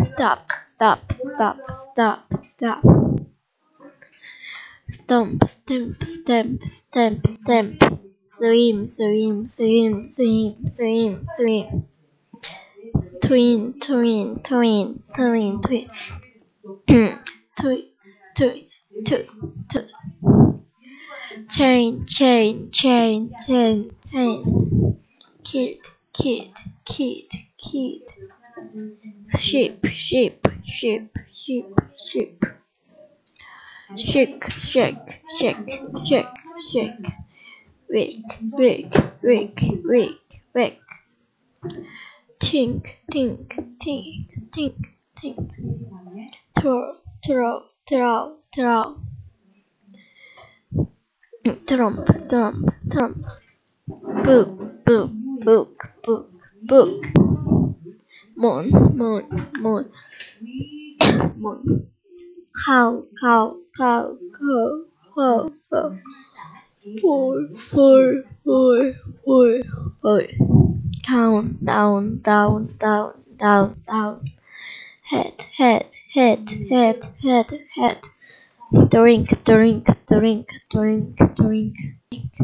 Stop, stop, stop, stop, stop. Stomp, stamp, stamp, stamp, stamp. Swim, swim, swim, swim, swim, swim. Twin, twin, twin, twin, twin. Twin, twin, twist, twist. Chain, chain, chain, chain, chain. Kid, kid, kid, kid. Sheep, sheep, sheep, sheep, sheep. Shake, shake, shake, shake, shake. Wake, wake, wake, wake, wake. Tink, tink, tink, tink, tink. Throw, throw, throw, throw. Trump, trump, trump. Book, book, book, book, book. Moon, moon, moon, moon. Cow, cow, cow, cow, cow, cow. Four, four, four, four, four. Down, down, down, down, down, down. Head, head, head, head, head, head. Drink, drink, drink, drink, drink.